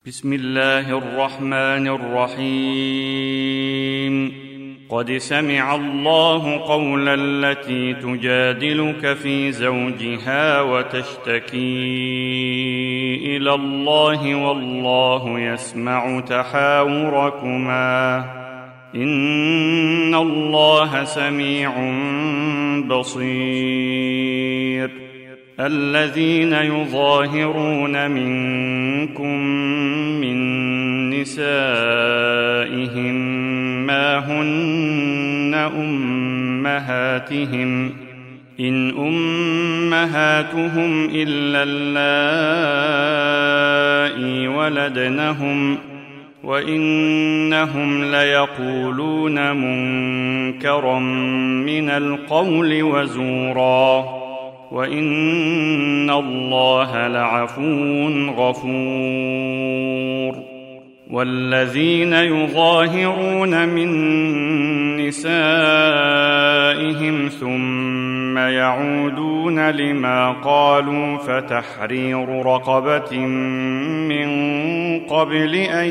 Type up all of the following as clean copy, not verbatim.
بسم الله الرحمن الرحيم. قد سمع الله قول التي تجادلك في زوجها وتشتكي إلى الله والله يسمع تحاوركما إن الله سميع بصير. الذين يظاهرون منكم من نسائهم ما هن أمهاتهم إن أمهاتهم إلا اللائي ولدنهم وإنهم ليقولون منكرا من القول وزورا وإن الله لعفو غفور. والذين يظاهرون من نسائهم ثم يعودون لما قالوا فتحرير رقبة من قبل أن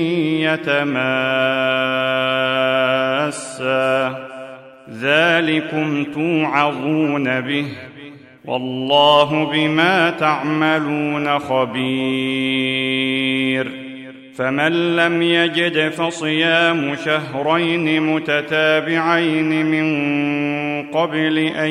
يتماسا ذلكم توعظون به والله بما تعملون خبير. فمن لم يجد فصيام شهرين متتابعين من قبل أن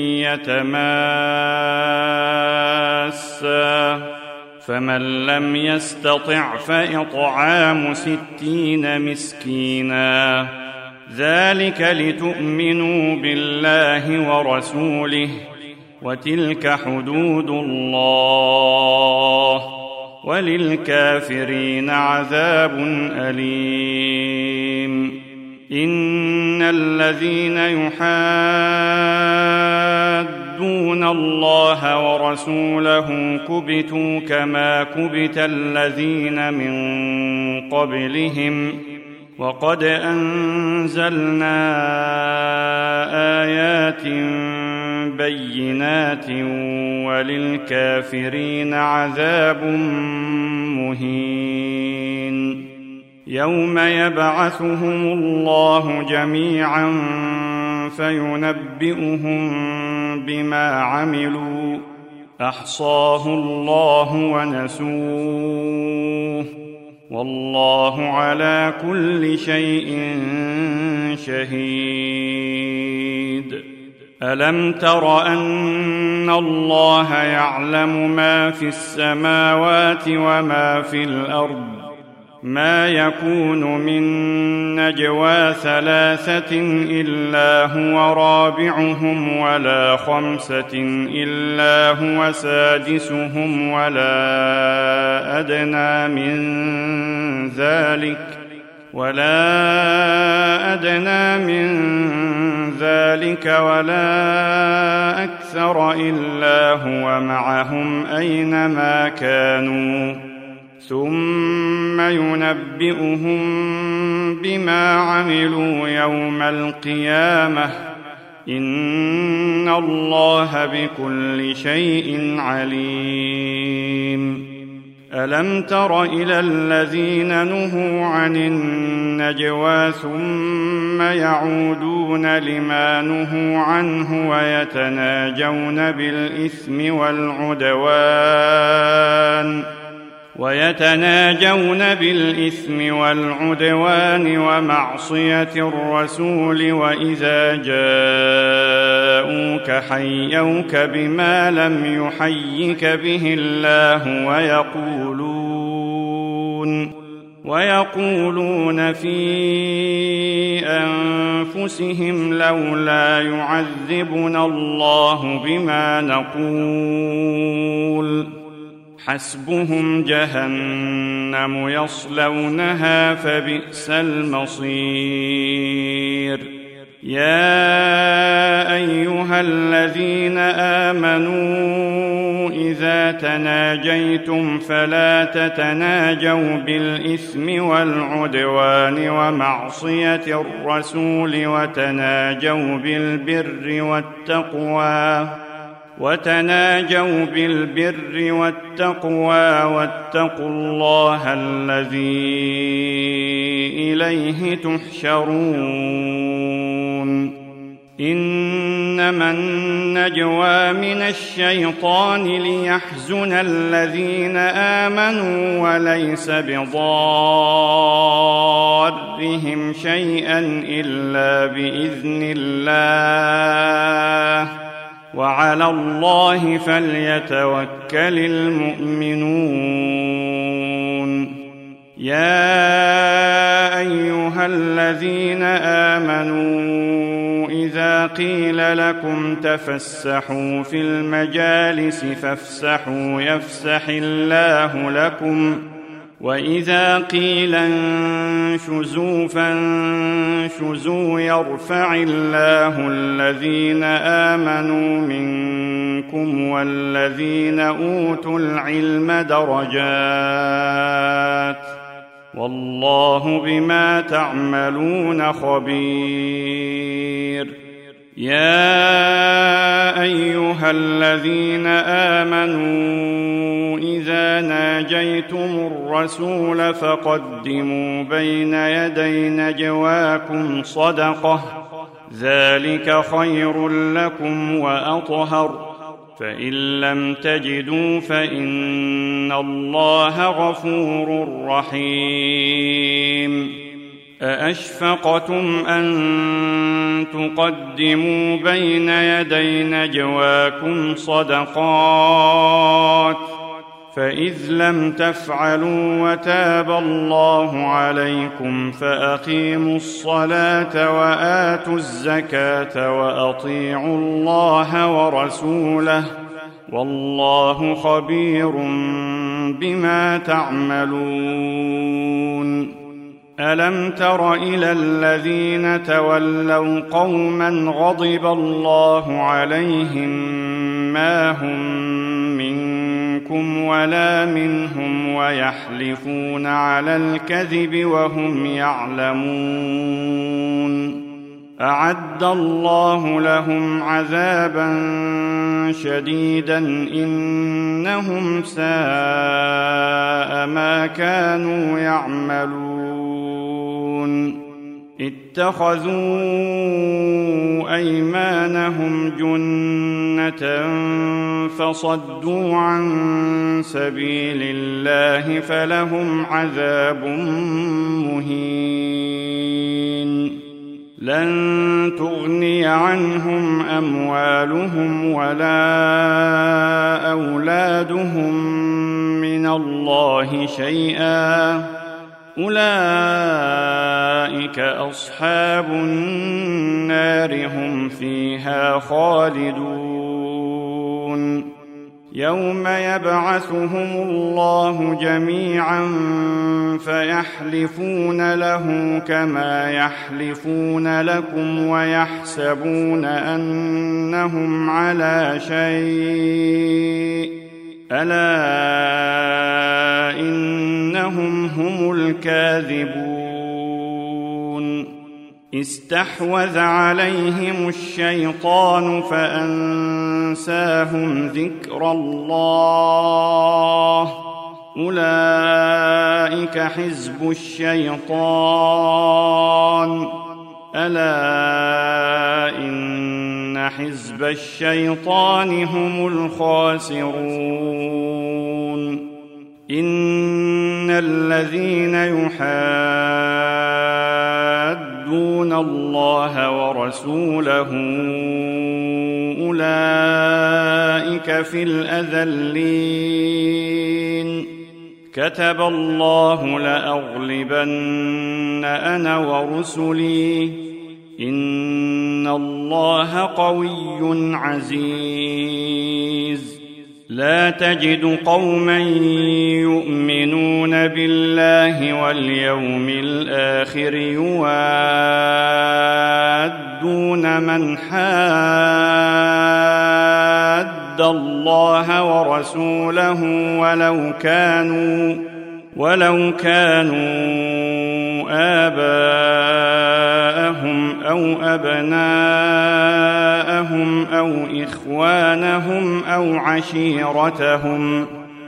يتماسا فمن لم يستطع فإطعام 60 مسكينا ذلك لتؤمنوا بالله ورسوله وتلك حدود الله وللكافرين عذاب أليم. إن الذين يحادون الله ورسوله كبتوا كما كبت الذين من قبلهم وقد أنزلنا آيات بينات وللكافرين عذاب مهين. يوم يبعثهم الله جميعا فينبئهم بما عملوا أحصاه الله ونسوه والله على كل شيء شهيد. ألم تر أن الله يعلم ما في السماوات وما في الأرض ما يكون من نجوى 3 إلا هو رابعهم ولا 5 إلا هو سادسهم ولا أدنى من ذلك ولا أكثر إلا هو معهم أينما كانوا ثم ينبئهم بما عملوا يوم القيامة إن الله بكل شيء عليم. ألم تر إلى الذين نهوا عن النجوى ثم يعودون لما نهوا عنه ويتناجون بالإثم والعدوان ومعصية الرسول وإذا جاءوك حيوك بما لم يحيك به الله ويقولون في أنفسهم لولا يعذبنا الله بما نقول حسبهم جهنم يصلونها فبئس المصير. يا أيها الذين آمنوا إذا تناجيتم فلا تتناجوا بالإثم والعدوان ومعصية الرسول وتناجوا بالبر والتقوى وتناجوا بالبر والتقوى واتقوا الله الذي إليه تحشرون إنما النجوى من الشيطان ليحزن الذين آمنوا وليس بضارهم شيئا إلا بإذن الله وعلى الله فليتوكل المؤمنون يا أيها الذين آمنوا إذا قيل لكم تفسحوا في المجالس فافسحوا يفسح الله لكم وإذا قيل انشزوا فانشزوا يرفع الله الذين آمنوا منكم والذين أوتوا العلم درجات والله بما تعملون خبير يا أيها الذين آمنوا إذا ناجيتم الرسول فقدموا بين يدي نجواكم صدقة ذلك خير لكم وأطهر فإن لم تجدوا فإن الله غفور رحيم أأشفقتم أن تقدموا بين يدي نجواكم صدقات فإذ لم تفعلوا وتاب الله عليكم فأقيموا الصلاة وآتوا الزكاة وأطيعوا الله ورسوله والله خبير بما تعملون ألم تر إلى الذين تولوا قوما غضب الله عليهم ما هم منكم ولا منهم ويحلفون على الكذب وهم يعلمون أعد الله لهم عذابا شديدا إنهم ساء ما كانوا يعملون اتخذوا أيمانهم جنة فصدوا عن سبيل الله فلهم عذاب مهين لن تغني عنهم أموالهم ولا أولادهم من الله شيئا أولئك أصحاب النار هم فيها خالدون يوم يبعثهم الله جميعا فيحلفون له كما يحلفون لكم ويحسبون أنهم على شيء ألا إنهم هم الكاذبون استحوذ عليهم الشيطان فأنساهم ذكر الله أولئك حزب الشيطان ألا إن حزب الشيطان هم الخاسرون إن الذين يحادون الله ورسوله أولئك في الأذلين كتب الله لأغلبن أنا ورسلي إن الله قوي عزيز لا تجد قوما يؤمنون بالله واليوم الآخر يوادون من حاد الله ورسوله ولو كانوا آباءهم أو أبناءهم أو إخوانهم أو عشيرتهم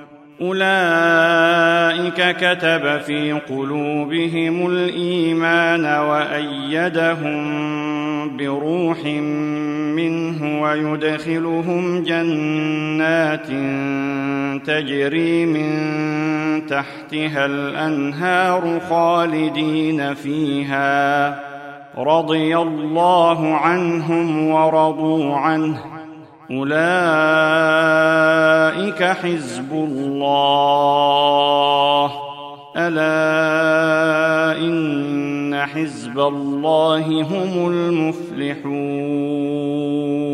أولئك كتب في قلوبهم الإيمان وأيدهم بروح منه ويدخلهم جنات تجري من تحتها الأنهار خالدين فيها رضي الله عنهم ورضوا عنه أولئك حزب الله ألا إن حزب الله هم المفلحون